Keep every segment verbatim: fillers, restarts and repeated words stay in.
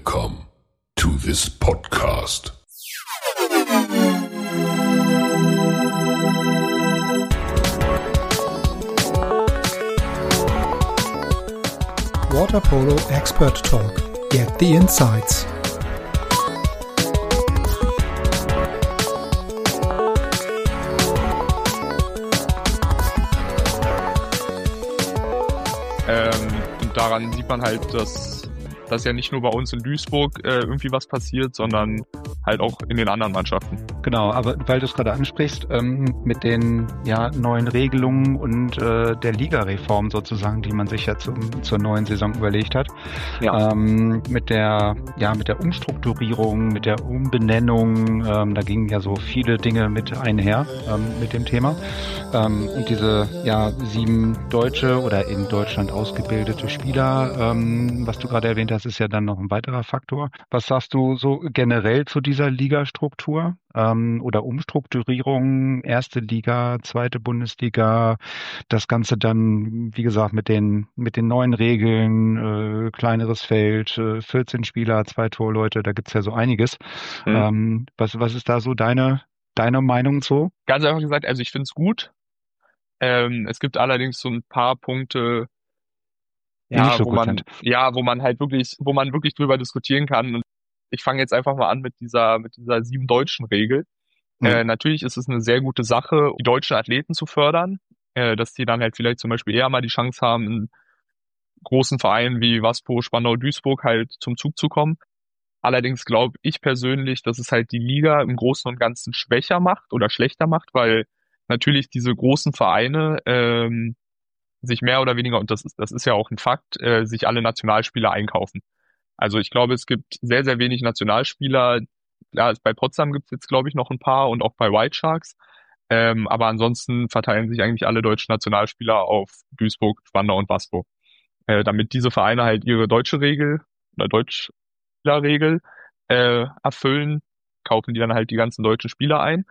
Welcome to this podcast. Water Polo Expert Talk. Get the insights. Ähm, und daran sieht man halt, dass, dass ja nicht nur bei uns in Duisburg äh, irgendwie was passiert, sondern halt auch in den anderen Mannschaften. Genau, aber weil du es gerade ansprichst, ähm, mit den ja, neuen Regelungen und äh, der Ligareform sozusagen, die man sich ja zum, zur neuen Saison überlegt hat, Ja. ähm, mit der ja mit der Umstrukturierung, mit der Umbenennung, ähm, da gingen ja so viele Dinge mit einher ähm, mit dem Thema. Ähm, und diese ja sieben deutsche oder in Deutschland ausgebildete Spieler, ähm, was du gerade erwähnt hast, ist ja dann noch ein weiterer Faktor. Was sagst du so generell zu dieser Ligastruktur ähm, oder Umstrukturierung, erste Liga, zweite Bundesliga, das Ganze dann, wie gesagt, mit den mit den neuen Regeln, äh, kleineres Feld, äh, vierzehn Spieler, zwei Torleute, da gibt's ja so einiges. Mhm. Ähm, was was ist da so deine deine Meinung zu? Ganz einfach gesagt, also ich finde es gut. Ähm, es gibt allerdings so ein paar Punkte, Die nicht ja, so wo gut man, sind. ja, wo man halt wirklich, wo man wirklich drüber diskutieren kann. Und ich fange jetzt einfach mal an mit dieser, mit dieser sieben deutschen Regel. Mhm. Äh, natürlich ist es eine sehr gute Sache, die deutschen Athleten zu fördern, äh, dass die dann halt vielleicht zum Beispiel eher mal die Chance haben, in großen Vereinen wie Waspo, Spandau, Duisburg halt zum Zug zu kommen. Allerdings glaube ich persönlich, dass es halt die Liga im Großen und Ganzen schwächer macht oder schlechter macht, weil natürlich diese großen Vereine ähm, sich mehr oder weniger, und das ist, das ist ja auch ein Fakt, äh, sich alle Nationalspieler einkaufen. Also ich glaube, es gibt sehr, sehr wenig Nationalspieler. Ja, bei Potsdam gibt es jetzt, glaube ich, noch ein paar und auch bei White Sharks. Ähm, aber ansonsten verteilen sich eigentlich alle deutschen Nationalspieler auf Duisburg, Spandau und Waspo. Äh, damit diese Vereine halt ihre deutsche Regel oder Deutschspielerregel äh, erfüllen, kaufen die dann halt die ganzen deutschen Spieler ein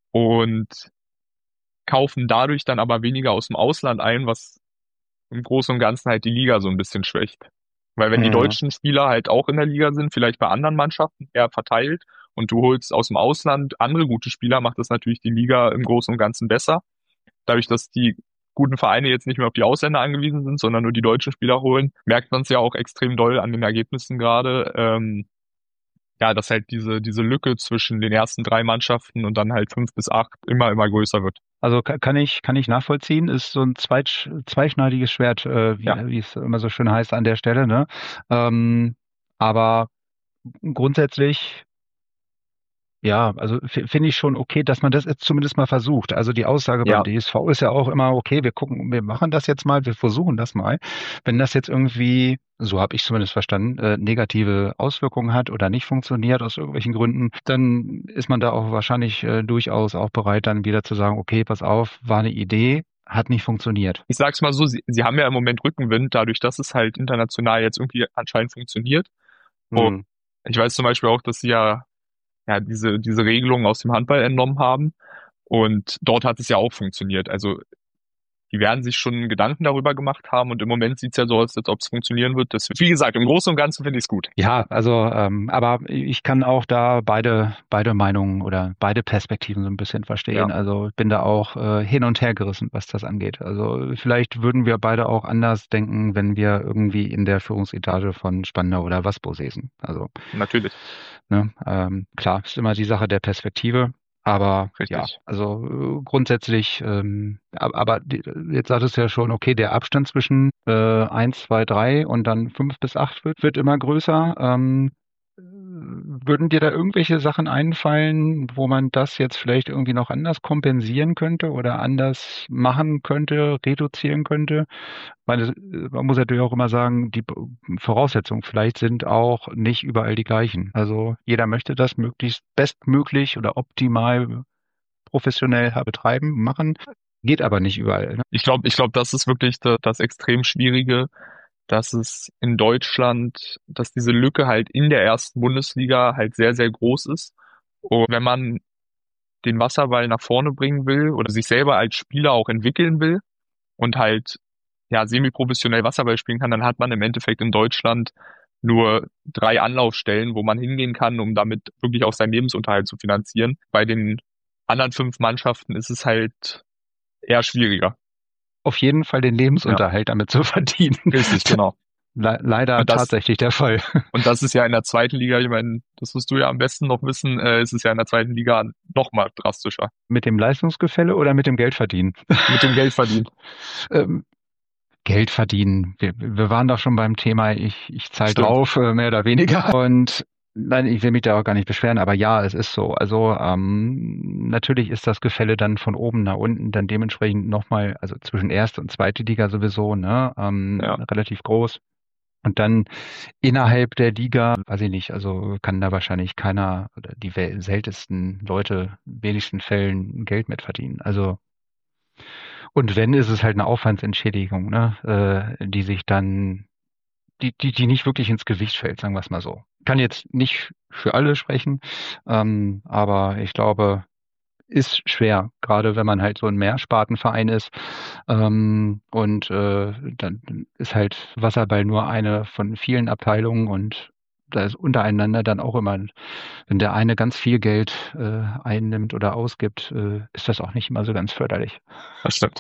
und kaufen dadurch dann aber weniger aus dem Ausland ein, was im Großen und Ganzen halt die Liga so ein bisschen schwächt. Weil wenn die Mhm. deutschen Spieler halt auch in der Liga sind, vielleicht bei anderen Mannschaften eher verteilt und du holst aus dem Ausland andere gute Spieler, macht das natürlich die Liga im Großen und Ganzen besser. Dadurch, dass die guten Vereine jetzt nicht mehr auf die Ausländer angewiesen sind, sondern nur die deutschen Spieler holen, merkt man es ja auch extrem doll an den Ergebnissen gerade. Ähm, ja, dass halt diese, diese Lücke zwischen den ersten drei Mannschaften und dann halt fünf bis acht immer, immer größer wird. Also ka- kann ich kann ich nachvollziehen, ist so ein zweit, zweischneidiges Schwert, äh, wie, Ja. wie es immer so schön heißt an der Stelle, ne? Ähm, aber grundsätzlich, ja, also f- finde ich schon okay, dass man das jetzt zumindest mal versucht. Also die Aussage beim Ja, D S V ist ja auch immer, okay, wir gucken, wir machen das jetzt mal, wir versuchen das mal. Wenn das jetzt irgendwie, so habe ich zumindest verstanden, äh, negative Auswirkungen hat oder nicht funktioniert aus irgendwelchen Gründen, dann ist man da auch wahrscheinlich äh, durchaus auch bereit, dann wieder zu sagen, okay, pass auf, war eine Idee, hat nicht funktioniert. ich sag's mal so, sie, sie haben ja im Moment Rückenwind, dadurch, dass es halt international jetzt irgendwie anscheinend funktioniert. Und Hm. ich weiß zum Beispiel auch, dass sie ja, ja diese, diese Regelungen aus dem Handball entnommen haben. Und dort hat es ja auch funktioniert. Also die werden sich schon Gedanken darüber gemacht haben und im Moment sieht's ja so aus, als ob es funktionieren wird. Das, wie gesagt, im Großen und Ganzen finde ich es gut. Ja, also, ähm, aber ich kann auch da beide, beide Meinungen oder beide Perspektiven so ein bisschen verstehen. Ja, Also ich bin da auch äh, hin und her gerissen, was das angeht. Also vielleicht würden wir beide auch anders denken, wenn wir irgendwie in der Führungsetage von Spandau oder Waspo säßen. Also, natürlich. ne, ähm, klar, ist immer die Sache der Perspektive. Aber ja, Richtig. also äh, grundsätzlich, ähm, ab- aber die, jetzt sagtest du ja schon, okay, der Abstand zwischen äh, eins, zwei, drei und dann fünf bis acht wird, wird immer größer. Ähm, würden dir da irgendwelche Sachen einfallen, wo man das jetzt vielleicht irgendwie noch anders kompensieren könnte oder anders machen könnte, reduzieren könnte? Weil es- man muss natürlich auch immer sagen, die Voraussetzungen vielleicht sind auch nicht überall die gleichen. Also jeder möchte das möglichst bestmöglich oder optimal professionell betreiben, machen, geht aber nicht überall. Ne? Ich glaube, ich glaube, das ist wirklich das, das extrem Schwierige, dass es in Deutschland, dass diese Lücke halt in der ersten Bundesliga halt sehr, sehr groß ist. Und wenn man den Wasserball nach vorne bringen will oder sich selber als Spieler auch entwickeln will und halt ja semi-professionell Wasserball spielen kann, dann hat man im Endeffekt in Deutschland nur drei Anlaufstellen, wo man hingehen kann, um damit wirklich auch seinen Lebensunterhalt zu finanzieren. Bei den anderen fünf Mannschaften ist es halt eher schwieriger. Auf jeden Fall den Lebensunterhalt ja. damit zu verdienen. Richtig, genau. Le- leider das, tatsächlich der Fall. Und das ist ja in der zweiten Liga, ich meine, das wirst du ja am besten noch wissen, äh, ist es ja in der zweiten Liga noch mal drastischer. Mit dem Leistungsgefälle oder mit dem Geldverdienen? Mit dem Geldverdienen. ähm, Geld verdienen. Wir, wir waren doch schon beim Thema, ich, ich zahle drauf, äh, mehr oder weniger. Und nein, ich will mich da auch gar nicht beschweren, aber ja, es ist so. Also ähm, natürlich ist das Gefälle dann von oben nach unten dann dementsprechend nochmal, also zwischen erste und zweite Liga sowieso, ne, ähm, ja. relativ groß. Und dann innerhalb der Liga, weiß ich nicht, also kann da wahrscheinlich keiner oder die seltensten Leute in wenigsten Fällen Geld mit verdienen. Also und wenn, ist es halt eine Aufwandsentschädigung, ne, äh, die sich dann, die, die, die nicht wirklich ins Gewicht fällt, sagen wir es mal so. Kann jetzt nicht für alle sprechen, ähm, aber ich glaube, ist schwer, gerade wenn man halt so ein Mehrspartenverein ist. Ähm, und äh, dann ist halt Wasserball nur eine von vielen Abteilungen und da ist untereinander dann auch immer, wenn der eine ganz viel Geld äh, einnimmt oder ausgibt, äh, ist das auch nicht immer so ganz förderlich. Das stimmt.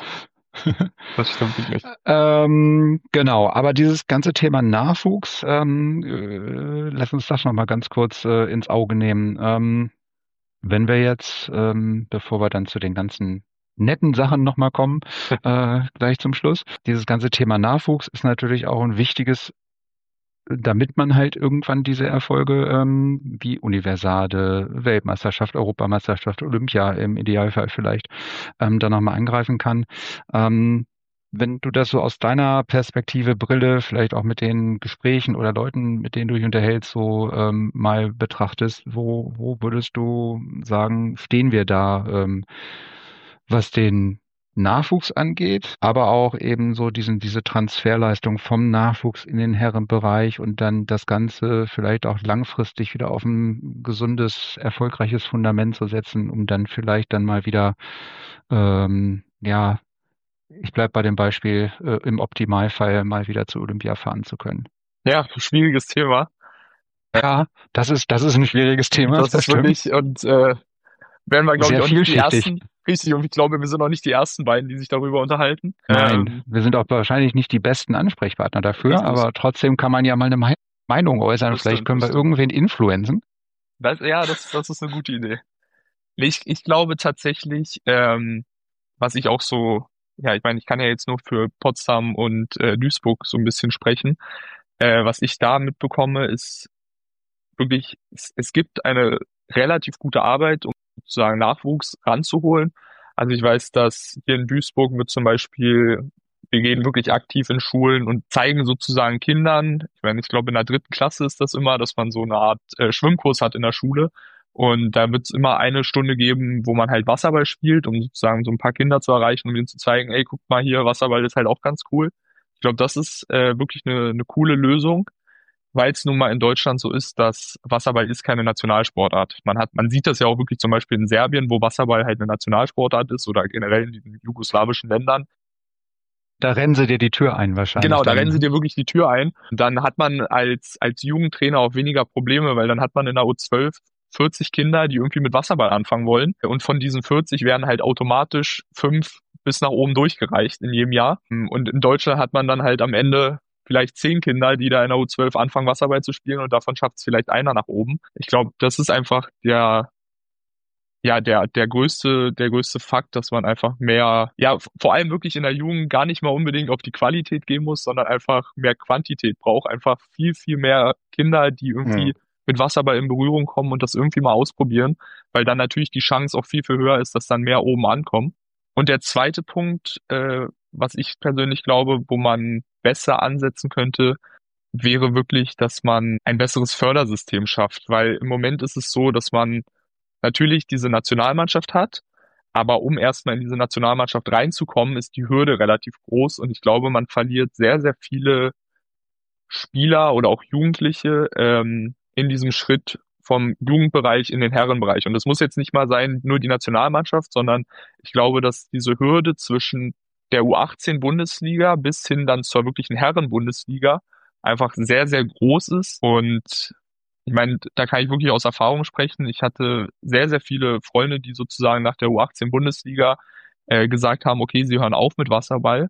Das stimmt wirklich. ähm, genau, aber dieses ganze Thema Nachwuchs, ähm, äh, lass uns das nochmal ganz kurz äh, ins Auge nehmen. Ähm, wenn wir jetzt, ähm, bevor wir dann zu den ganzen netten Sachen nochmal kommen, äh, gleich zum Schluss, dieses ganze Thema Nachwuchs ist natürlich auch ein wichtiges, damit man halt irgendwann diese Erfolge ähm, wie Universade, Weltmeisterschaft, Europameisterschaft, Olympia im Idealfall vielleicht ähm, dann nochmal angreifen kann. Ähm, wenn du das so aus deiner Perspektive, Brille, vielleicht auch mit den Gesprächen oder Leuten, mit denen du dich unterhältst, so ähm, mal betrachtest, wo, wo würdest du sagen, stehen wir da, ähm, was den Nachwuchs angeht, aber auch eben so diesen, diese Transferleistung vom Nachwuchs in den Herrenbereich und dann das Ganze vielleicht auch langfristig wieder auf ein gesundes, erfolgreiches Fundament zu setzen, um dann vielleicht dann mal wieder, ähm, ja, ich bleib bei dem Beispiel, äh, im Optimalfall mal wieder zur Olympia fahren zu können. Ja, schwieriges Thema. Ja, das ist, das ist ein schwieriges Thema. Das, das ist stimmt. Wirklich, und äh, werden wir, glaube ich, auch nicht die ersten. Richtig, und ich glaube, wir sind auch nicht die ersten beiden, die sich darüber unterhalten. Nein, ähm, wir sind auch wahrscheinlich nicht die besten Ansprechpartner dafür, richtig. Aber trotzdem kann man ja mal eine Meinung äußern. Das Vielleicht stimmt, können wir stimmt. irgendwen influenzen. Das, ja, das, das ist eine gute Idee. Ich, ich glaube tatsächlich, ähm, was ich auch so, ja, ich meine, ich kann ja jetzt nur für Potsdam und äh, Duisburg so ein bisschen sprechen. Äh, was ich da mitbekomme, ist wirklich, es, es gibt eine relativ gute Arbeit, um sozusagen Nachwuchs ranzuholen. Also ich weiß, dass hier in Duisburg wird zum Beispiel, wir gehen wirklich aktiv in Schulen und zeigen sozusagen Kindern, ich meine, ich glaube in der dritten Klasse ist das immer, dass man so eine Art äh, Schwimmkurs hat in der Schule. Und da wird es immer eine Stunde geben, wo man halt Wasserball spielt, um sozusagen so ein paar Kinder zu erreichen, um ihnen zu zeigen, ey, guck mal hier, Wasserball ist halt auch ganz cool. Ich glaube, das ist äh, wirklich eine, eine coole Lösung, weil es nun mal in Deutschland so ist, dass Wasserball ist keine Nationalsportart. Man hat, man sieht das ja auch wirklich zum Beispiel in Serbien, wo Wasserball halt eine Nationalsportart ist oder generell in den jugoslawischen Ländern. Da rennen sie dir die Tür ein wahrscheinlich. Genau, da dann. rennen sie dir wirklich die Tür ein. Und dann hat man als, als Jugendtrainer auch weniger Probleme, weil dann hat man in der U zwölf vierzig Kinder, die irgendwie mit Wasserball anfangen wollen. Und von diesen vierzig werden halt automatisch fünf bis nach oben durchgereicht in jedem Jahr. Und in Deutschland hat man dann halt am Ende vielleicht zehn Kinder, die da in der U zwölf anfangen, Wasserball zu spielen und davon schafft es vielleicht einer nach oben. Ich glaube, das ist einfach der, ja, der, der größte, der größte Fakt, dass man einfach mehr, ja, vor allem wirklich in der Jugend gar nicht mal unbedingt auf die Qualität gehen muss, sondern einfach mehr Quantität braucht. Einfach viel, viel mehr Kinder, die irgendwie ja. mit Wasserball in Berührung kommen und das irgendwie mal ausprobieren, weil dann natürlich die Chance auch viel, viel höher ist, dass dann mehr oben ankommen. Und der zweite Punkt, äh, was ich persönlich glaube, wo man besser ansetzen könnte, wäre wirklich, dass man ein besseres Fördersystem schafft, weil im Moment ist es so, dass man natürlich diese Nationalmannschaft hat, aber um erstmal in diese Nationalmannschaft reinzukommen, ist die Hürde relativ groß und ich glaube, man verliert sehr, sehr viele Spieler oder auch Jugendliche ähm, in diesem Schritt vom Jugendbereich in den Herrenbereich. Und das muss jetzt nicht mal sein, nur die Nationalmannschaft, sondern ich glaube, dass diese Hürde zwischen der U achtzehn Bundesliga bis hin dann zur wirklichen Herren-Bundesliga einfach sehr, sehr groß ist. Und ich meine, da kann ich wirklich aus Erfahrung sprechen. Ich hatte sehr, sehr viele Freunde, die sozusagen nach der U achtzehn Bundesliga äh, gesagt haben, okay, sie hören auf mit Wasserball.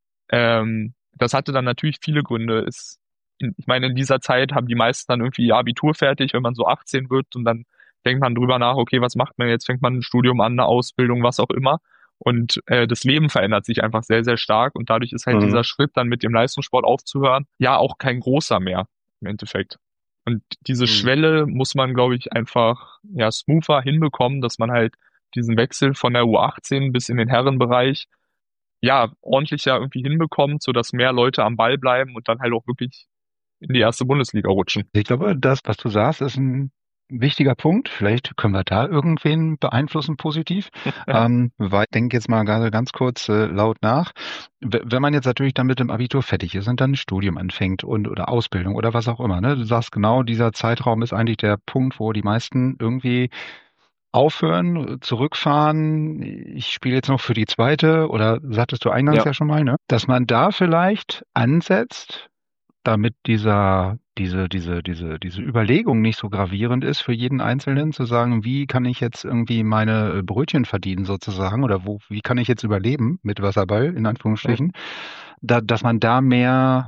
Ähm, das hatte dann natürlich viele Gründe. Es, ich meine, in dieser Zeit haben die meisten dann irgendwie ihr Abitur fertig, wenn man so achtzehn wird, und dann denkt man drüber nach, okay, was macht man jetzt? Fängt man ein Studium an, eine Ausbildung, was auch immer. Und äh, das Leben verändert sich einfach sehr, sehr stark. Und dadurch ist halt Mhm. dieser Schritt, dann mit dem Leistungssport aufzuhören, ja auch kein großer mehr im Endeffekt. Und diese Mhm. Schwelle muss man, glaube ich, einfach ja smoother hinbekommen, dass man halt diesen Wechsel von der U achtzehn bis in den Herrenbereich ja ordentlicher irgendwie hinbekommt, sodass mehr Leute am Ball bleiben und dann halt auch wirklich in die erste Bundesliga rutschen. Ich glaube, das, was du sagst, ist ein wichtiger Punkt. Vielleicht können wir da irgendwen beeinflussen positiv. ähm, weil ich denke jetzt mal gerade ganz kurz äh, laut nach. W- Wenn man jetzt natürlich dann mit dem Abitur fertig ist und dann ein Studium anfängt und oder Ausbildung oder was auch immer, ne? Du sagst genau, dieser Zeitraum ist eigentlich der Punkt, wo die meisten irgendwie aufhören, zurückfahren. Ich spiele jetzt noch für die zweite, oder sagtest du eingangs Ja. ja schon mal, ne? Dass man da vielleicht ansetzt, damit dieser, diese, diese, diese, diese Überlegung nicht so gravierend ist für jeden Einzelnen, zu sagen, wie kann ich jetzt irgendwie meine äh, Brötchen verdienen sozusagen, oder wo, wie kann ich jetzt überleben mit Wasserball, in Anführungsstrichen, da, dass man da mehr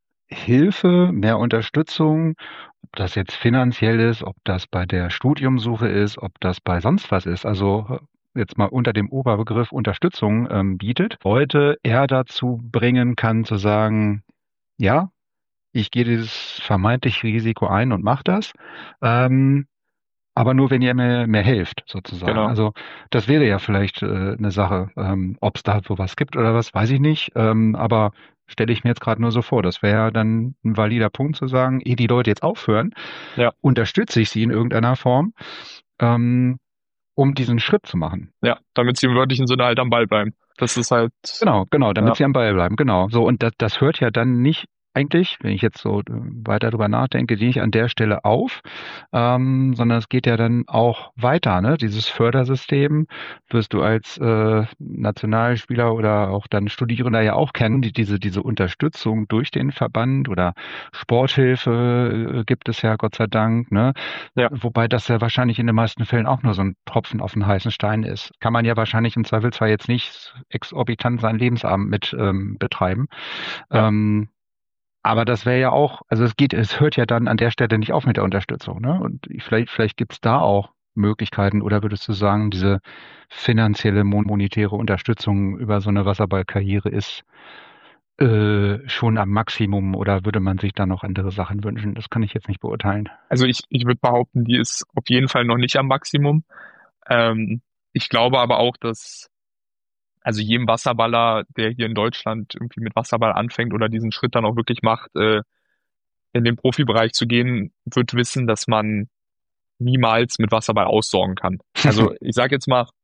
Hilfe, mehr Unterstützung, ob das jetzt finanziell ist, ob das bei der Studiumsuche ist, ob das bei sonst was ist, also äh, jetzt mal unter dem Oberbegriff Unterstützung ähm, bietet, Leute eher dazu bringen kann zu sagen, ja, ich gehe dieses vermeintliche Risiko ein und mache das, ähm, aber nur, wenn ihr mir, mir helft, sozusagen. Genau. Also das wäre ja vielleicht äh, eine Sache, ähm, ob es da sowas gibt oder was, weiß ich nicht, ähm, aber stelle ich mir jetzt gerade nur so vor, das wäre ja dann ein valider Punkt zu sagen, ehe die Leute jetzt aufhören, Ja. unterstütze ich sie in irgendeiner Form, ähm, um diesen Schritt zu machen. Ja, damit sie im wörtlichen Sinne halt am Ball bleiben. Das ist halt, Genau, genau, damit Ja. sie am Ball bleiben, genau. So, und das, das hört ja dann nicht eigentlich, wenn ich jetzt so äh, weiter drüber nachdenke, nicht an der Stelle auf, ähm, sondern es geht ja dann auch weiter, ne? Dieses Fördersystem wirst du als äh, Nationalspieler oder auch dann Studierender ja auch kennen, die, diese, diese Unterstützung durch den Verband oder Sporthilfe äh, gibt es ja Gott sei Dank, ne? Ja. Wobei das ja wahrscheinlich in den meisten Fällen auch nur so ein Tropfen auf den heißen Stein ist. Kann man ja wahrscheinlich im Zweifelsfall jetzt nicht exorbitant seinen Lebensabend mit ähm, betreiben. Ja. Ähm, aber das wäre ja auch, also es geht, es hört ja dann an der Stelle nicht auf mit der Unterstützung, ne? Und vielleicht, vielleicht gibt's da auch Möglichkeiten, oder würdest du sagen, diese finanzielle, mon- monetäre Unterstützung über so eine Wasserballkarriere ist äh, schon am Maximum, oder würde man sich da noch andere Sachen wünschen? Das kann ich jetzt nicht beurteilen. Also ich, ich würde behaupten, die ist auf jeden Fall noch nicht am Maximum. Ähm, ich glaube aber auch, dass also jedem Wasserballer, der hier in Deutschland irgendwie mit Wasserball anfängt oder diesen Schritt dann auch wirklich macht, äh, in den Profibereich zu gehen, wird wissen, dass man niemals mit Wasserball aussorgen kann. Also ich sage jetzt mal,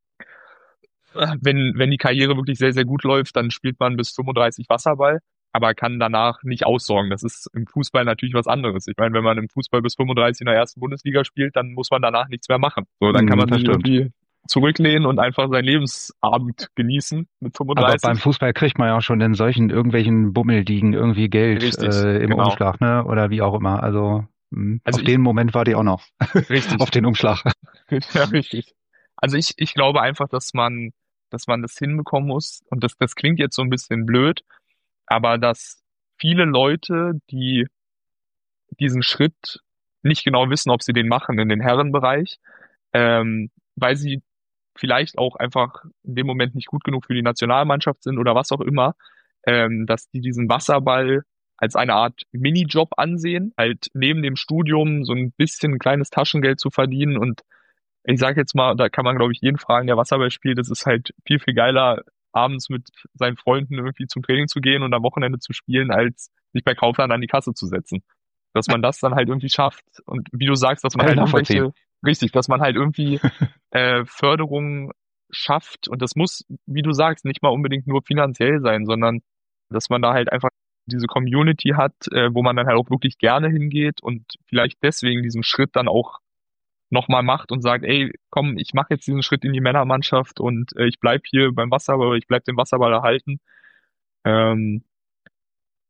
wenn, wenn die Karriere wirklich sehr, sehr gut läuft, dann spielt man bis fünfunddreißig Wasserball, aber kann danach nicht aussorgen. Das ist im Fußball natürlich was anderes. Ich meine, wenn man im Fußball bis fünfunddreißig in der ersten Bundesliga spielt, dann muss man danach nichts mehr machen. So, dann kann Mm, man das sich stimmt. irgendwie zurücklehnen und einfach seinen Lebensabend genießen mit Aber fünfunddreißig. beim Fußball kriegt man ja auch schon in solchen irgendwelchen Bummelligen irgendwie Geld Richtig, äh, im genau. Umschlag, ne? Oder wie auch immer. Also, mh, Also auf ich- den Moment warte ich auch noch. Richtig. Auf den Umschlag. Ja, richtig. Also ich, ich glaube einfach, dass man, dass man das hinbekommen muss. Und das, das klingt jetzt so ein bisschen blöd, aber dass viele Leute, die diesen Schritt nicht genau wissen, ob sie den machen in den Herrenbereich, ähm, weil sie vielleicht auch einfach in dem Moment nicht gut genug für die Nationalmannschaft sind oder was auch immer, ähm, dass die diesen Wasserball als eine Art Minijob ansehen, halt neben dem Studium so ein bisschen kleines Taschengeld zu verdienen. Und ich sage jetzt mal, da kann man, glaube ich, jeden fragen, der Wasserball spielt, das ist halt viel, viel geiler, abends mit seinen Freunden irgendwie zum Training zu gehen und am Wochenende zu spielen, als sich bei Kaufland an die Kasse zu setzen. Dass man das dann halt irgendwie schafft. Und wie du sagst, dass man Kann ich halt nachvollziehen. irgendwelche, richtig, dass man halt irgendwie äh, Förderungen schafft. Und das muss, wie du sagst, nicht mal unbedingt nur finanziell sein, sondern dass man da halt einfach diese Community hat, äh, wo man dann halt auch wirklich gerne hingeht und vielleicht deswegen diesen Schritt dann auch nochmal macht und sagt, ey, komm, ich mache jetzt diesen Schritt in die Männermannschaft und äh, ich bleib hier beim Wasserball, oder ich bleib dem Wasserball erhalten. Ähm,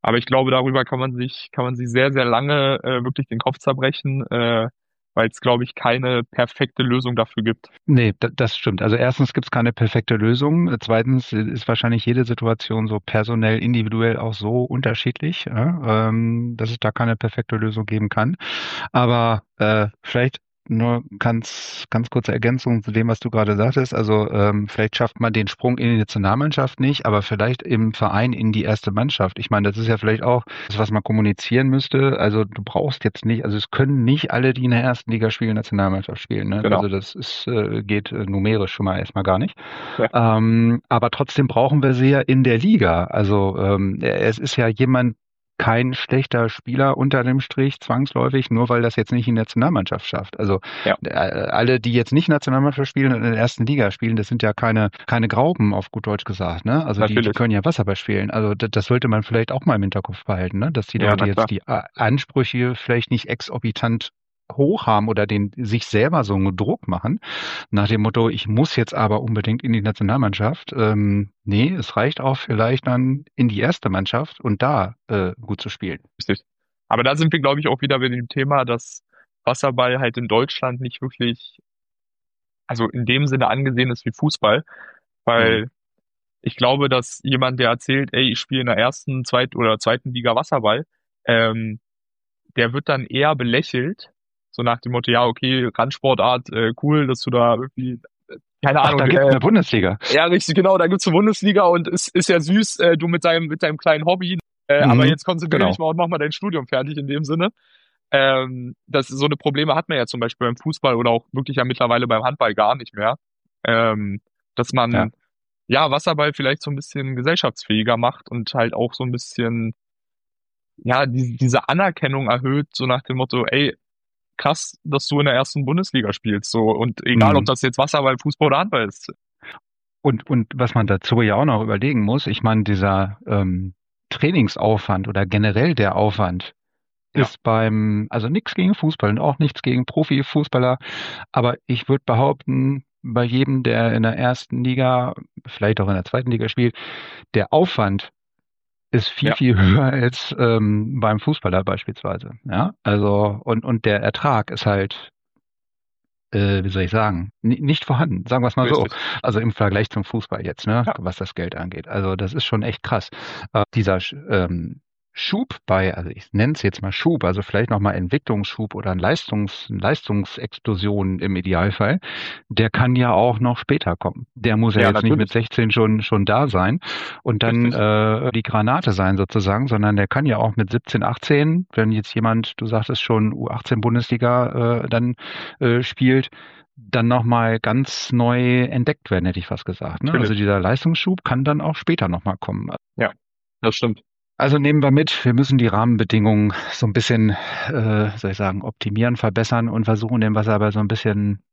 Aber ich glaube, darüber kann man sich, kann man sich sehr, sehr lange äh, wirklich den Kopf zerbrechen, äh, weil es, glaube ich, keine perfekte Lösung dafür gibt. Nee, da, das stimmt. Also erstens gibt es keine perfekte Lösung. Äh, Zweitens ist wahrscheinlich jede Situation so personell, individuell auch so unterschiedlich, ja, ähm, dass es da keine perfekte Lösung geben kann. Aber äh, vielleicht nur ganz, ganz kurze Ergänzung zu dem, was du gerade sagtest. Also ähm, vielleicht schafft man den Sprung in die Nationalmannschaft nicht, aber vielleicht im Verein in die erste Mannschaft. Ich meine, das ist ja vielleicht auch das, was man kommunizieren müsste. Also du brauchst jetzt nicht, also es können nicht alle, die in der ersten Liga spielen, Nationalmannschaft spielen. Ne? Genau. Also das ist, äh, geht äh, numerisch schon mal erstmal gar nicht. Ja. Ähm, aber trotzdem brauchen wir sie ja in der Liga. Also ähm, es ist ja jemand, kein schlechter Spieler unter dem Strich zwangsläufig, nur weil das jetzt nicht in der Nationalmannschaft schafft. Also Ja. äh, alle, die jetzt nicht Nationalmannschaft spielen und in der ersten Liga spielen, das sind ja keine keine Graupen, auf gut Deutsch gesagt. Ne? Also die, die Natürlich. können ja Wasserball spielen. Also das, das sollte man vielleicht auch mal im Hinterkopf behalten, ne? Dass die Ja, Leute na klar. jetzt die äh, Ansprüche vielleicht nicht exorbitant hoch haben oder den sich selber so einen Druck machen, nach dem Motto, ich muss jetzt aber unbedingt in die Nationalmannschaft. Ähm, nee, es reicht auch vielleicht dann in die erste Mannschaft und da äh, gut zu spielen. Richtig. Aber da sind wir, glaube ich, auch wieder bei dem Thema, dass Wasserball halt in Deutschland nicht wirklich, also in dem Sinne angesehen ist wie Fußball, Mhm. weil ich glaube, dass jemand, der erzählt, ey, ich spiele in der ersten, zweiten oder zweiten Liga Wasserball, ähm, der wird dann eher belächelt, so nach dem Motto, ja, okay, Randsportart, äh, cool, dass du da irgendwie, äh, keine Ach, Ahnung, da gibt's äh, eine Bundesliga. ja, richtig, genau, da gibt's eine Bundesliga und es ist ja süß, äh, du mit deinem, mit deinem kleinen Hobby, äh, aber Mhm. jetzt konzentriere dich Genau. mal und mach mal dein Studium fertig in dem Sinne. Ähm, das, so eine Probleme hat man ja zum Beispiel beim Fußball oder auch wirklich ja mittlerweile beim Handball gar nicht mehr. Ähm, dass Ja. man, ja, Wasserball vielleicht so ein bisschen gesellschaftsfähiger macht und halt auch so ein bisschen, ja, die, diese Anerkennung erhöht, so nach dem Motto, ey, krass, dass du in der ersten Bundesliga spielst, so, und egal, ob Mhm. das jetzt Wasserball, Fußball oder Handball ist. Und, und was man dazu ja auch noch überlegen muss, ich meine, dieser ähm, Trainingsaufwand oder generell der Aufwand Ja, ist beim, also nichts gegen Fußball und auch nichts gegen Profifußballer, aber ich würde behaupten, bei jedem, der in der ersten Liga, vielleicht auch in der zweiten Liga spielt, der Aufwand ist viel, ja, viel höher als ähm, beim Fußballer beispielsweise. Ja, also und, und der Ertrag ist halt, äh, wie soll ich sagen, ni- nicht vorhanden, sagen wir es mal so. richtig. Also im Vergleich zum Fußball jetzt, ne, Ja, was das Geld angeht. Also das ist schon echt krass. Äh, dieser Sch- ähm, Schub bei, also ich nenne es jetzt mal Schub, also vielleicht nochmal Entwicklungsschub oder ein Leistungs, Leistungsexplosion im Idealfall, der kann ja auch noch später kommen. Der muss ja ja, jetzt nicht mit natürlich. sechzehn schon, schon da sein und dann Richtig. äh, die Granate sein sozusagen, sondern der kann ja auch mit siebzehn, achtzehn, wenn jetzt jemand, du sagtest schon, U achtzehn Bundesliga äh, dann äh, spielt, dann nochmal ganz neu entdeckt werden, hätte ich fast gesagt. Ne? Also Natürlich. dieser Leistungsschub kann dann auch später nochmal kommen. Ja, das stimmt. Also nehmen wir mit, wir müssen die Rahmenbedingungen so ein bisschen, äh, soll ich sagen, optimieren, verbessern und versuchen, den Wasserball so ein bisschen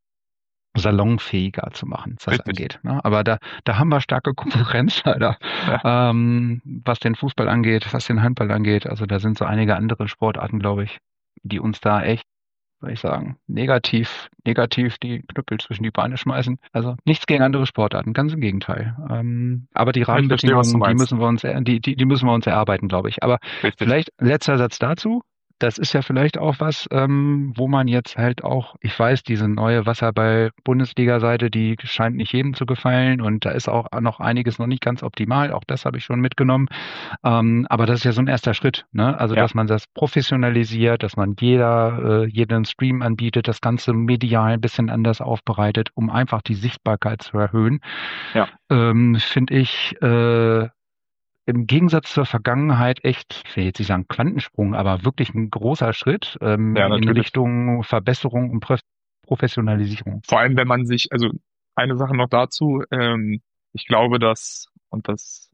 salonfähiger zu machen, was das Richtig. angeht. Ne? Aber da, da haben wir starke Konkurrenz leider, Ja, ähm, was den Fußball angeht, was den Handball angeht. Also da sind so einige andere Sportarten, glaube ich, die uns da echt, soll ich sagen, negativ, negativ die Knüppel zwischen die Beine schmeißen. Also nichts gegen andere Sportarten, ganz im Gegenteil. Ähm, aber die ich verstehe, was du Rahmenbedingungen, die meinst. müssen wir uns, er- die, die, die müssen wir uns erarbeiten, glaube ich. Aber Richtig. vielleicht letzter Satz dazu. Das ist ja vielleicht auch was, ähm, wo man jetzt halt auch, ich weiß, diese neue Wasserball-Bundesliga-Seite, die scheint nicht jedem zu gefallen und da ist auch noch einiges noch nicht ganz optimal. Auch das habe ich schon mitgenommen. Ähm, aber das ist ja so ein erster Schritt, ne? Also, Ja, dass man das professionalisiert, dass man jeder, äh, jeden Stream anbietet, das Ganze medial ein bisschen anders aufbereitet, um einfach die Sichtbarkeit zu erhöhen, ja, ähm, finde ich, äh, im Gegensatz zur Vergangenheit echt, ich will jetzt nicht sagen Quantensprung, aber wirklich ein großer Schritt, ähm, ja, in natürlich. Richtung Verbesserung und Pro Professionalisierung. Vor allem, wenn man sich, also eine Sache noch dazu, ähm, ich glaube, dass, und das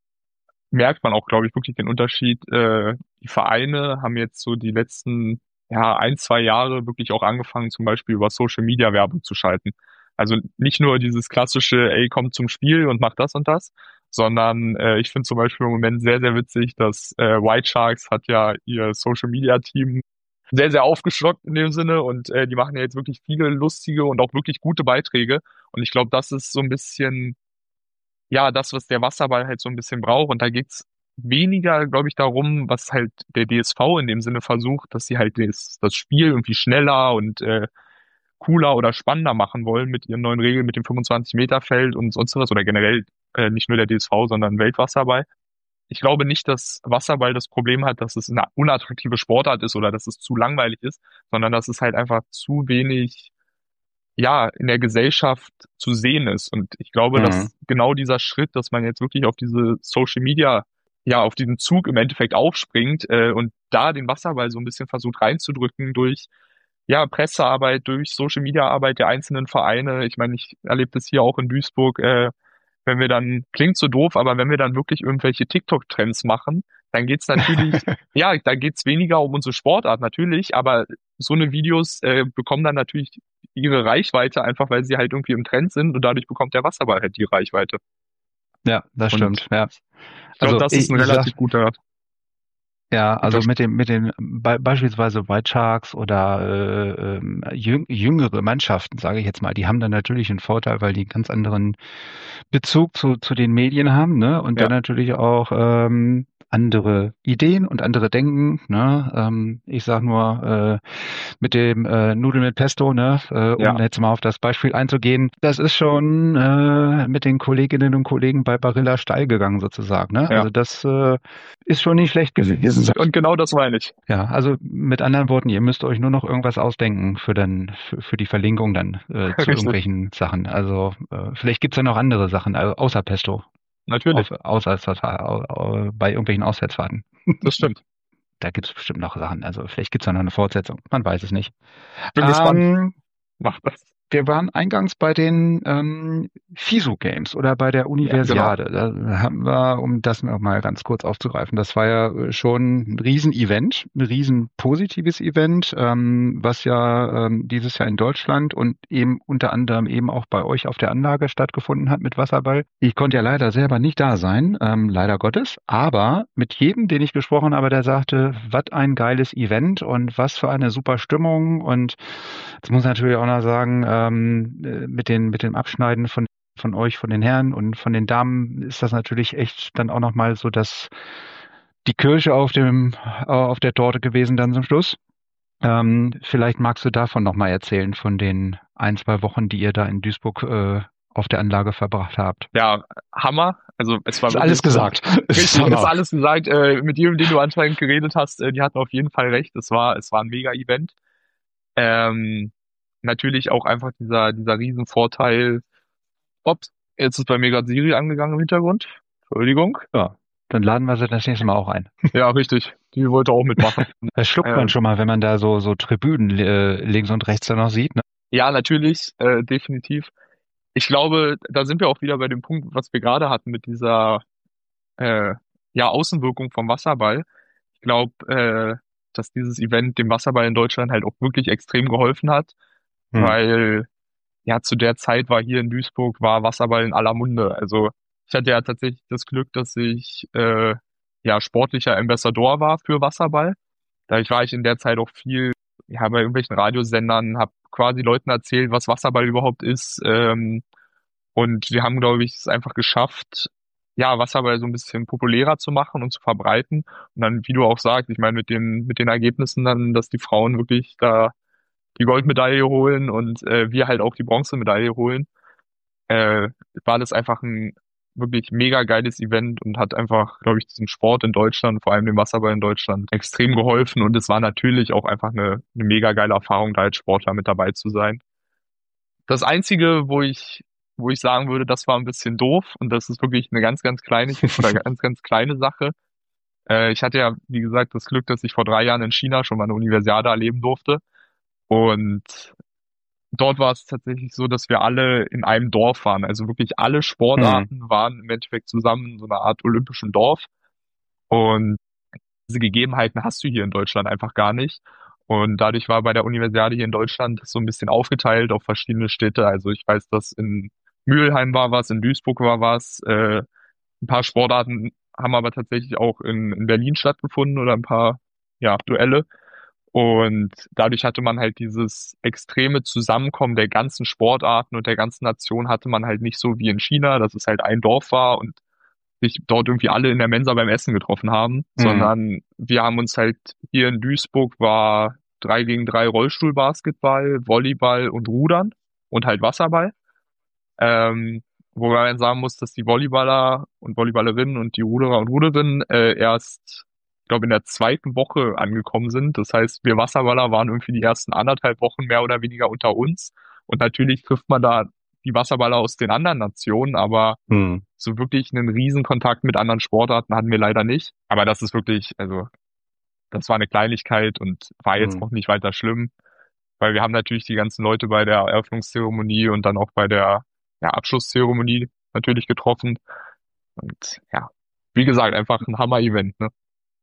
merkt man auch, glaube ich, wirklich den Unterschied, äh, die Vereine haben jetzt so die letzten, ja, ein, zwei Jahre wirklich auch angefangen, zum Beispiel über Social Media Werbung zu schalten. Also nicht nur dieses klassische, ey, komm zum Spiel und mach das und das, sondern äh, ich finde zum Beispiel im Moment sehr, sehr witzig, dass äh, White Sharks hat ja ihr Social Media Team sehr, sehr aufgestockt in dem Sinne und äh, die machen ja jetzt wirklich viele lustige und auch wirklich gute Beiträge. Und ich glaube, das ist so ein bisschen, ja, das, was der Wasserball halt so ein bisschen braucht. Und da geht's weniger, glaube ich, darum, was halt der D S V in dem Sinne versucht, dass sie halt das, das Spiel irgendwie schneller und äh, cooler oder spannender machen wollen mit ihren neuen Regeln, mit dem fünfundzwanzig-Meter-Feld und sonst was oder generell äh, nicht nur der D S V, sondern Weltwasserball. Ich glaube nicht, dass Wasserball das Problem hat, dass es eine unattraktive Sportart ist oder dass es zu langweilig ist, sondern dass es halt einfach zu wenig, ja, in der Gesellschaft zu sehen ist. Und ich glaube, Mhm. dass genau dieser Schritt, dass man jetzt wirklich auf diese Social Media, ja, auf diesen Zug im Endeffekt aufspringt äh, und da den Wasserball so ein bisschen versucht reinzudrücken durch, ja, Pressearbeit, durch Social Media Arbeit der einzelnen Vereine. Ich meine, ich erlebe das hier auch in Duisburg, äh, wenn wir dann, klingt so doof, aber wenn wir dann wirklich irgendwelche TikTok-Trends machen, dann geht's natürlich, ja, da geht's weniger um unsere Sportart natürlich, aber so eine Videos äh, bekommen dann natürlich ihre Reichweite einfach, weil sie halt irgendwie im Trend sind und dadurch bekommt der Wasserball halt die Reichweite. Ja, das Und stimmt. Ja. ich glaube, Also das ist ich, ein ich sag, relativ guter, ja, guter also mit dem, mit den be beispielsweise White Sharks oder äh, ähm, jüng jüngere Mannschaften, sage ich jetzt mal, die haben dann natürlich einen Vorteil, weil die einen ganz anderen Bezug zu, zu den Medien haben, ne? Und dann ja, natürlich auch ähm, andere Ideen und andere Denken, ne? Ähm, ich sag nur äh, mit dem äh, Nudeln mit Pesto, ne? Äh, um ja, jetzt mal auf das Beispiel einzugehen, das ist schon äh, mit den Kolleginnen und Kollegen bei Barilla steil gegangen sozusagen, ne? ja. Also das äh, ist schon nicht schlecht gewesen. Und genau das meine ich. Ja, also mit anderen Worten, ihr müsst euch nur noch irgendwas ausdenken für dann für, für die Verlinkung dann äh, zu Richtig. irgendwelchen Sachen. Also äh, vielleicht gibt's ja noch andere Sachen, also außer Pesto, auf, Natürlich. außer au- au- bei irgendwelchen Auswärtsfahrten. Das stimmt. Da gibt's bestimmt noch Sachen. Also vielleicht gibt's ja noch eine Fortsetzung. Man weiß es nicht. Bin gespannt. Ähm, Mach das. Wir waren eingangs bei den ähm, FISU Games oder bei der Ja, genau. Universiade. Da haben wir, um das noch mal ganz kurz aufzugreifen, das war ja äh, schon ein Riesenevent, ein riesen positives Event, ähm, was ja ähm, dieses Jahr in Deutschland und eben unter anderem eben auch bei euch auf der Anlage stattgefunden hat mit Wasserball. Ich konnte ja leider selber nicht da sein, ähm, leider Gottes, aber mit jedem, den ich gesprochen habe, der sagte, was ein geiles Event und was für eine super Stimmung. Und jetzt muss ich natürlich auch noch sagen, ähm, äh, mit den, mit dem Abschneiden von, von euch, von den Herren und von den Damen ist das natürlich echt dann auch nochmal so, dass die Kirsche auf dem, äh, auf der Torte gewesen dann zum Schluss. Ähm, vielleicht magst du davon nochmal erzählen, von den ein, zwei Wochen, die ihr da in Duisburg, äh, auf der Anlage verbracht habt. Ja, Hammer. Also es war Ist alles wirklich gesagt. Ist richtig, ist Hammer. alles gesagt. Äh, mit jedem, den du anscheinend geredet hast, äh, die hatten auf jeden Fall recht. Es war, es war ein Mega-Event. Ähm, natürlich auch einfach dieser, dieser Riesenvorteil. Ups, jetzt ist bei mir gerade Siri angegangen im Hintergrund. Entschuldigung. Ja, dann laden wir sie das nächste Mal auch ein. Ja, richtig. Die wollte auch mitmachen. Das schluckt man Ähm, schon mal, wenn man da so, so Tribünen äh, links und rechts dann noch sieht, ne? ja, natürlich, äh, definitiv. Ich glaube, da sind wir auch wieder bei dem Punkt, was wir gerade hatten mit dieser äh, ja, Außenwirkung vom Wasserball. Ich glaube, äh, dass dieses Event dem Wasserball in Deutschland halt auch wirklich extrem geholfen hat, Hm. weil ja zu der Zeit war hier in Duisburg war Wasserball in aller Munde. Also ich hatte ja tatsächlich das Glück, dass ich äh, ja sportlicher Ambassador war für Wasserball. Dadurch war ich in der Zeit auch viel ja bei irgendwelchen Radiosendern, habe quasi Leuten erzählt, was Wasserball überhaupt ist. Ähm, und wir haben, glaube ich, es einfach geschafft, ja, Wasserball so ein bisschen populärer zu machen und zu verbreiten. Und dann, wie du auch sagst, ich meine, mit den, mit den Ergebnissen dann, dass die Frauen wirklich da die Goldmedaille holen und äh, wir halt auch die Bronzemedaille holen, äh, war das einfach ein wirklich mega geiles Event und hat einfach, glaube ich, diesem Sport in Deutschland, vor allem dem Wasserball in Deutschland, extrem geholfen. Und es war natürlich auch einfach eine, eine mega geile Erfahrung, da als Sportler mit dabei zu sein. Das Einzige, wo ich, wo ich sagen würde, das war ein bisschen doof und das ist wirklich eine ganz, ganz kleine oder ganz, ganz kleine Sache. Äh, ich hatte ja, wie gesagt, das Glück, dass ich vor drei Jahren in China schon mal eine Universiade erleben durfte. Und dort war es tatsächlich so, dass wir alle in einem Dorf waren. Also wirklich alle Hm. Sportarten waren im Endeffekt zusammen in so einer Art olympischen Dorf. Und diese Gegebenheiten hast du hier in Deutschland einfach gar nicht. Und dadurch war bei der Universiade hier in Deutschland so ein bisschen aufgeteilt auf verschiedene Städte. Also ich weiß, dass in Mülheim war was, in Duisburg war was. Äh, ein paar Sportarten haben aber tatsächlich auch in, in Berlin stattgefunden oder ein paar, ja, Duelle. Und dadurch hatte man halt dieses extreme Zusammenkommen der ganzen Sportarten und der ganzen Nation hatte man halt nicht so wie in China, dass es halt ein Dorf war und sich dort irgendwie alle in der Mensa beim Essen getroffen haben, Mhm. sondern wir haben uns halt hier in Duisburg war drei gegen drei Rollstuhlbasketball, Volleyball und Rudern und halt Wasserball. Ähm, wo man dann sagen muss, dass die Volleyballer und Volleyballerinnen und die Ruderer und Ruderinnen äh, erst, ich glaube, in der zweiten Woche angekommen sind. Das heißt, wir Wasserballer waren irgendwie die ersten anderthalb Wochen mehr oder weniger unter uns. Und natürlich trifft man da die Wasserballer aus den anderen Nationen, aber Mhm. so wirklich einen riesen Kontakt mit anderen Sportarten hatten wir leider nicht. Aber das ist wirklich, also das war eine Kleinigkeit und war jetzt Mhm. auch nicht weiter schlimm, weil wir haben natürlich die ganzen Leute bei der Eröffnungszeremonie und dann auch bei der ja, Abschlusszeremonie natürlich getroffen. Und ja, wie gesagt, einfach ein Hammer-Event, ne?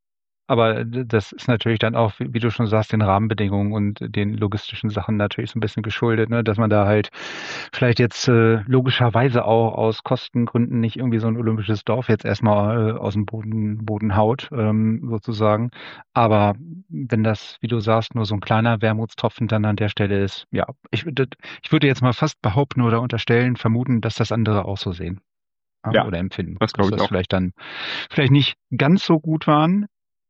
Aber d- das ist natürlich dann auch, wie wie du schon sagst, den Rahmenbedingungen und den logistischen Sachen natürlich so ein bisschen geschuldet, ne? Dass man da halt vielleicht jetzt äh, logischerweise auch aus Kostengründen nicht irgendwie so ein olympisches Dorf jetzt erstmal äh, aus dem Boden, Boden haut, ähm, sozusagen. Aber wenn das, wie du sagst, nur so ein kleiner Wermutstropfen dann an der Stelle ist, ja, ich würde, ich würde jetzt mal fast behaupten oder unterstellen, vermuten, dass das andere auch so sehen, ja, Ja, oder empfinden, das dass glaube ich das auch. vielleicht dann vielleicht nicht ganz so gut waren,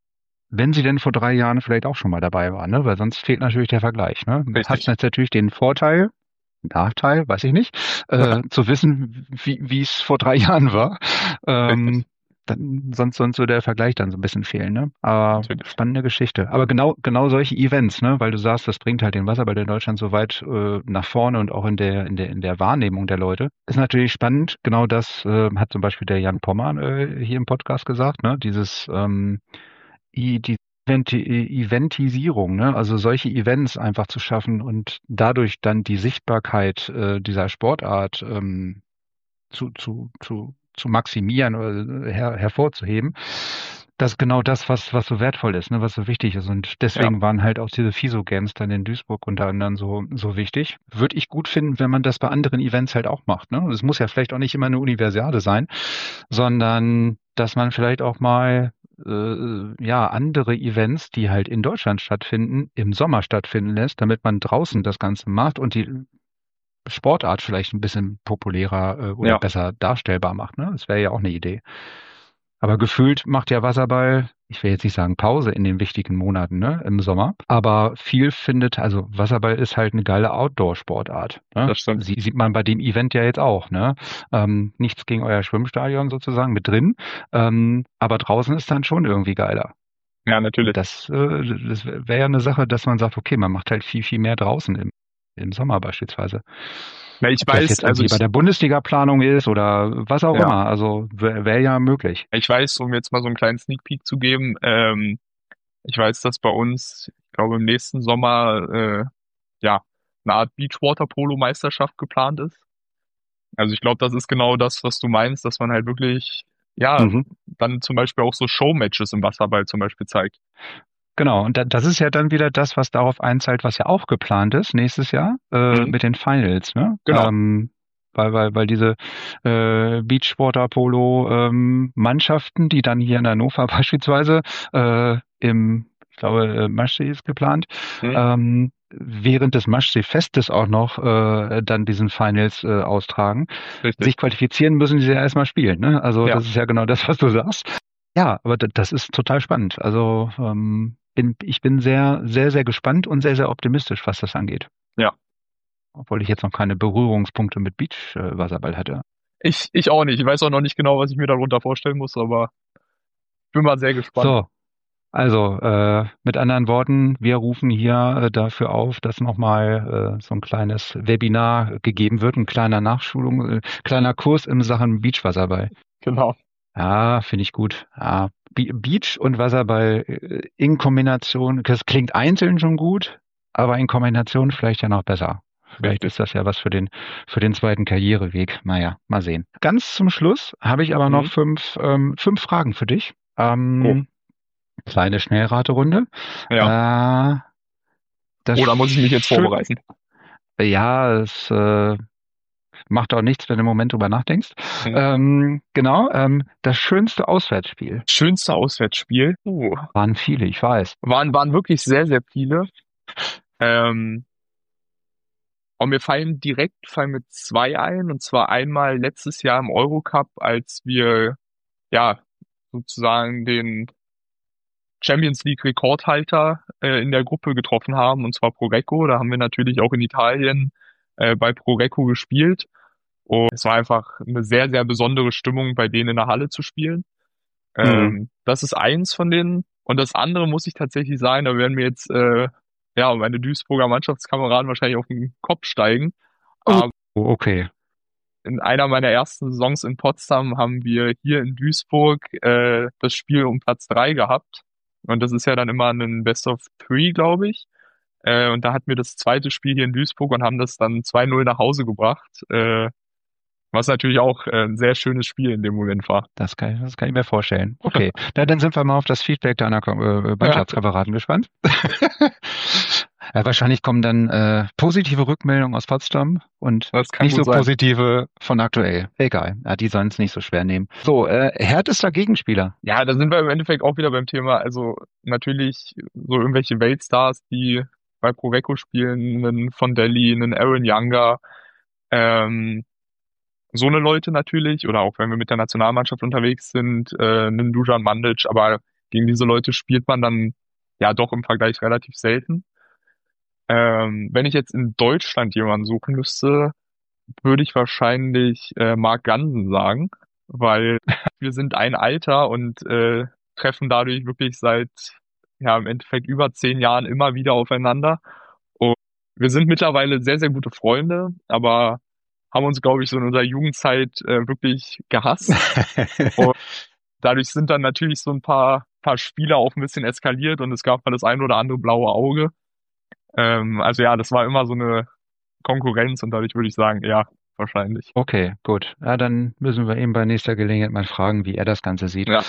wenn sie denn vor drei Jahren vielleicht auch schon mal dabei waren, ne? Weil sonst fehlt natürlich der Vergleich, ne? Hat Richtig. jetzt natürlich den Vorteil, Nachteil, weiß ich nicht, äh, zu wissen, wie wie es vor drei Jahren war. Ähm, Richtig, dann, sonst, sonst würde der Vergleich dann so ein bisschen fehlen, ne? Aber natürlich. spannende Geschichte. Aber genau, genau solche Events, ne? Weil du sagst, das bringt halt den Wasserball in Deutschland so weit äh, nach vorne und auch in der, in der, in der Wahrnehmung der Leute. Ist natürlich spannend. Genau das äh, hat zum Beispiel der Jan Pommer äh, hier im Podcast gesagt, ne? Dieses ähm, i- die Eventi Eventisierung, ne? Also solche Events einfach zu schaffen und dadurch dann die Sichtbarkeit äh, dieser Sportart ähm, zu, zu, zu, zu maximieren oder her, hervorzuheben. Das ist genau das, was, was so wertvoll ist, ne? Was so wichtig ist. Und Ja, deswegen waren halt auch diese FISO Games dann in Duisburg unter anderem so, so wichtig. Würde ich gut finden, wenn man das bei anderen Events halt auch macht, ne? Es muss ja vielleicht auch nicht immer eine Universiade sein, sondern dass man vielleicht auch mal äh, ja, andere Events, die halt in Deutschland stattfinden, im Sommer stattfinden lässt, damit man draußen das Ganze macht und die Sportart vielleicht ein bisschen populärer äh, oder ja, besser darstellbar macht. Ne? Das wäre ja auch eine Idee. Aber gefühlt macht ja Wasserball, ich will jetzt nicht sagen Pause in den wichtigen Monaten, ne, im Sommer. Aber viel findet, also Wasserball ist halt eine geile Outdoor-Sportart. Ne? das stimmt. Sie, sieht man bei dem Event ja jetzt auch. Ne? Ähm, nichts gegen euer Schwimmstadion sozusagen mit drin. Ähm, aber draußen ist dann schon irgendwie geiler. Ja, Und natürlich. das, äh, das wäre ja eine Sache, dass man sagt, okay, man macht halt viel, viel mehr draußen im, im Sommer beispielsweise. Na, ich Ob das weiß, jetzt also irgendwie bei ich, der Bundesliga-Planung ist oder was auch ja, immer. Also wäre wär ja möglich. ich weiß, um jetzt mal so einen kleinen Sneak Peek zu geben, ähm, ich weiß, dass bei uns, ich glaube, im nächsten Sommer, äh, ja, eine Art Beachwater-Polo-Meisterschaft geplant ist. Also ich glaube, das ist genau das, was du meinst, dass man halt wirklich, ja, Mhm. dann zum Beispiel auch so Showmatches im Wasserball zum Beispiel zeigt. Genau, und da, das ist ja dann wieder das, was darauf einzahlt, was ja auch geplant ist nächstes Jahr äh, Mhm. mit den Finals, ne? Genau, Ähm, weil, weil, weil diese äh, Beachwater-Polo-Mannschaften, die dann hier in Hannover beispielsweise äh, im, ich glaube, äh, Maschsee ist geplant, mhm. ähm, während des Maschsee-Festes auch noch äh, dann diesen Finals äh, austragen. Richtig. Sich qualifizieren müssen sie ja erstmal spielen, ne? Also Ja, das ist ja genau das, was du sagst. Ja, aber da- das ist total spannend. Also ähm, bin, ich bin sehr, sehr, sehr gespannt und sehr, sehr optimistisch, was das angeht. ja. Obwohl ich jetzt noch keine Berührungspunkte mit Beach-Wasserball hatte. Ich, ich auch nicht. Ich weiß auch noch nicht genau, was ich mir darunter vorstellen muss, aber bin mal sehr gespannt. So, also äh, mit anderen Worten, wir rufen hier äh, dafür auf, dass nochmal äh, so ein kleines Webinar gegeben wird, ein kleiner Nachschulung, äh, kleiner Kurs in Sachen Beachwasserball. Genau. Ja, finde ich gut. Ja, Be- Beach und Wasserball äh, in Kombination, das klingt einzeln schon gut, aber in Kombination vielleicht ja noch besser. Vielleicht Richtig. ist das ja was für den, für den zweiten Karriereweg. Naja, mal sehen. Ganz zum Schluss habe ich aber noch Mhm. fünf, ähm, fünf Fragen für dich. Oh, Ähm, kleine Schnellraterunde. ja. Äh, das Oder muss ich mich jetzt schön, vorbereiten? ja, es äh, macht auch nichts, wenn du im Moment drüber nachdenkst. Mhm. Ähm, genau, ähm, das schönste Auswärtsspiel. Schönste Auswärtsspiel. Uh. Waren viele, ich weiß. Waren, waren wirklich sehr, sehr viele. Ähm, und mir fallen direkt fallen mir zwei ein. Und zwar einmal letztes Jahr im Eurocup, als wir ja, sozusagen den Champions League Rekordhalter äh, in der Gruppe getroffen haben, und zwar Progresso. Da haben wir natürlich auch in Italien äh, bei Progresso gespielt. Und es war einfach eine sehr, sehr besondere Stimmung, bei denen in der Halle zu spielen. Mhm. Ähm, das ist eins von denen. Und das andere muss ich tatsächlich sagen, da werden mir jetzt äh, ja meine Duisburger Mannschaftskameraden wahrscheinlich auf den Kopf steigen. Oh, Aber okay. in einer meiner ersten Saisons in Potsdam haben wir hier in Duisburg äh, das Spiel um Platz drei gehabt. Und das ist ja dann immer ein Best of Three, glaube ich. Äh, und da hatten wir das zweite Spiel hier in Duisburg und haben das dann zwei null nach Hause gebracht. Äh, was natürlich auch äh, ein sehr schönes Spiel in dem Moment war. Das kann, ich- das kann ich mir vorstellen. Okay, na, dann sind wir mal auf das Feedback deiner äh, Mannschaftskameraden gespannt. Ja, wahrscheinlich kommen dann äh, positive Rückmeldungen aus Potsdam und Das kann nicht gut so sein. positive von aktuell. Egal, ja, die sollen es nicht so schwer nehmen. So, äh, härtester Gegenspieler. Ja, da sind wir im Endeffekt auch wieder beim Thema. Also natürlich so irgendwelche Weltstars, die bei Progresso spielen, einen von Delhi, einen Aaron Younger, ähm, so eine Leute natürlich, oder auch wenn wir mit der Nationalmannschaft unterwegs sind, äh, einen Dusan Mandic, aber gegen diese Leute spielt man dann ja doch im Vergleich relativ selten. Ähm, wenn ich jetzt in Deutschland jemanden suchen müsste, würde ich wahrscheinlich äh, Marc Gansen sagen, weil wir sind ein Alter und äh, treffen dadurch wirklich seit ja im Endeffekt über zehn Jahren immer wieder aufeinander. Und wir sind mittlerweile sehr, sehr gute Freunde, aber haben uns, glaube ich, so in unserer Jugendzeit äh, wirklich gehasst. Und dadurch sind dann natürlich so ein paar, paar Spieler auch ein bisschen eskaliert und es gab mal das ein oder andere blaue Auge. Ähm, also ja, das war immer so eine Konkurrenz und dadurch würde ich sagen, ja, wahrscheinlich. Okay, gut. Ja, dann müssen wir ihn bei nächster Gelegenheit mal fragen, wie er das Ganze sieht. Ja.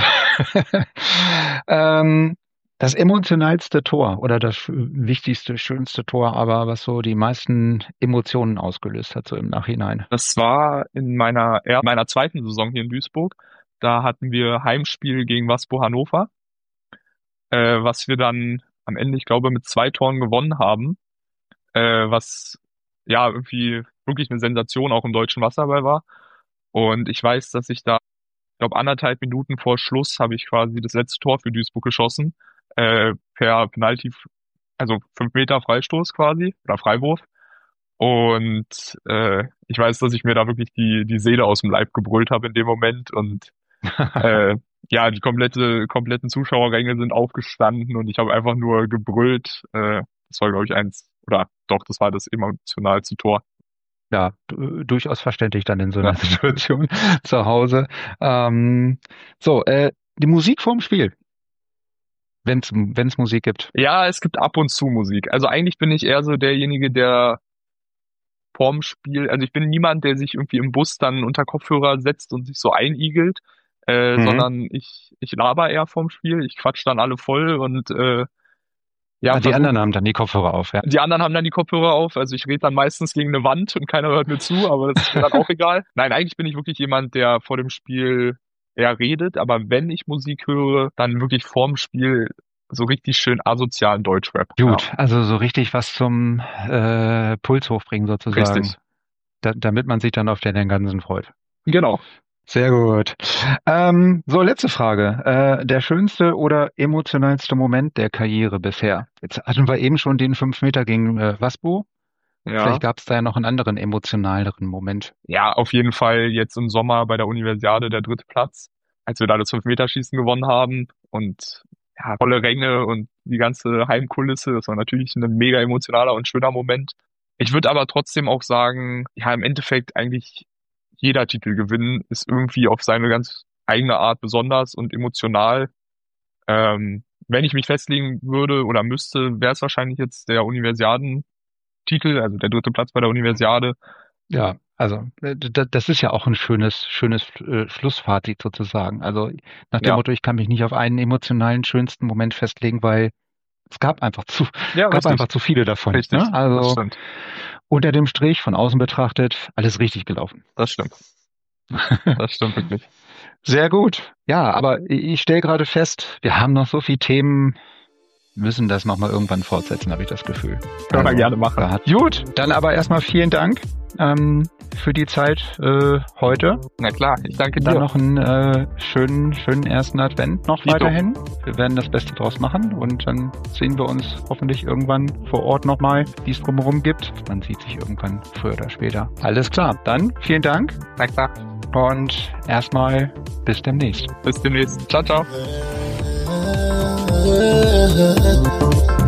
ähm, das emotionalste Tor oder das sch- wichtigste, schönste Tor, aber was so die meisten Emotionen ausgelöst hat, so im Nachhinein. Das war in meiner, er meiner zweiten Saison hier in Duisburg. Da hatten wir Heimspiel gegen Waspo Hannover, äh, was wir dann am Ende, ich glaube, mit zwei Toren gewonnen haben, äh, was ja irgendwie wirklich eine Sensation auch im deutschen Wasserball war. Und ich weiß, dass ich da, ich glaube, anderthalb Minuten vor Schluss habe ich quasi das letzte Tor für Duisburg geschossen, äh, per Penalty, also fünf Meter Freistoß quasi, oder Freiwurf. Und äh, ich weiß, dass ich mir da wirklich die, die Seele aus dem Leib gebrüllt habe in dem Moment. Und äh, ja, die komplette, kompletten Zuschauerränge sind aufgestanden und ich habe einfach nur gebrüllt. Äh, das war, glaube ich, eins, oder doch, das war das emotionalste Tor. Ja, du- durchaus verständlich dann in so Ja. einer Situation zu Hause. Ähm, so, äh, die Musik vorm Spiel. Wenn es wenn es Musik gibt. Ja, es gibt ab und zu Musik. Also eigentlich bin ich eher so derjenige, der vorm Spiel, also ich bin niemand, der sich irgendwie im Bus dann unter Kopfhörer setzt und sich so einigelt, äh, Mhm. sondern ich, ich laber eher vorm Spiel, ich quatsch dann alle voll und äh, ja, Ah, die versuch, anderen haben dann die Kopfhörer auf, ja. die anderen haben dann die Kopfhörer auf, also ich rede dann meistens gegen eine Wand und keiner hört mir zu, aber das ist mir dann auch egal. Nein, eigentlich bin ich wirklich jemand, der vor dem Spiel eher redet, aber wenn ich Musik höre, dann wirklich vorm Spiel so richtig schön asozialen Deutschrap. Gut, also so richtig was zum äh, Puls hochbringen sozusagen. Richtig. Da, damit man sich dann auf den Ganzen freut. Genau. Sehr gut. Ähm, so, letzte Frage. Äh, der schönste oder emotionalste Moment der Karriere bisher? Jetzt hatten wir eben schon den fünf Meter gegen äh, Waspo. Ja. Vielleicht gab es da ja noch einen anderen emotionaleren Moment. Ja, auf jeden Fall jetzt im Sommer bei der Universiade der dritte Platz, als wir da das fünf-Meter-Schießen gewonnen haben und ja, volle Ränge und die ganze Heimkulisse. Das war natürlich ein mega emotionaler und schöner Moment. Ich würde aber trotzdem auch sagen, ja, im Endeffekt eigentlich jeder Titel gewinnen ist irgendwie auf seine ganz eigene Art besonders und emotional. Ähm, wenn ich mich festlegen würde oder müsste, wäre es wahrscheinlich jetzt der Universiadentitel, also der dritte Platz bei der Universiade. Ja, also äh, d- das ist ja auch ein schönes, schönes äh, Schlussfazit sozusagen. Also nach dem Ja. Motto, ich kann mich nicht auf einen emotionalen schönsten Moment festlegen, weil es gab einfach zu, Ja, gab richtig. einfach zu viele davon. Richtig, Ne? das Also stimmt. unter dem Strich von außen betrachtet, alles richtig gelaufen. Das stimmt. Das stimmt wirklich. Sehr gut. Ja, aber ich stelle gerade fest, wir haben noch so viele Themen, müssen das nochmal irgendwann fortsetzen, habe ich das Gefühl. Können wir Also, gerne machen. da hat- Gut, dann aber erstmal vielen Dank ähm, für die Zeit äh, heute. Na klar, ich danke Dann dir. noch einen äh, schönen, schönen ersten Advent noch Dito. weiterhin. Wir werden das Beste draus machen und dann sehen wir uns hoffentlich irgendwann vor Ort nochmal, wie es drumherum gibt. Man sieht sich irgendwann früher oder später. Alles klar, dann vielen Dank Na klar. und erstmal bis demnächst. Bis demnächst. Ciao, ciao.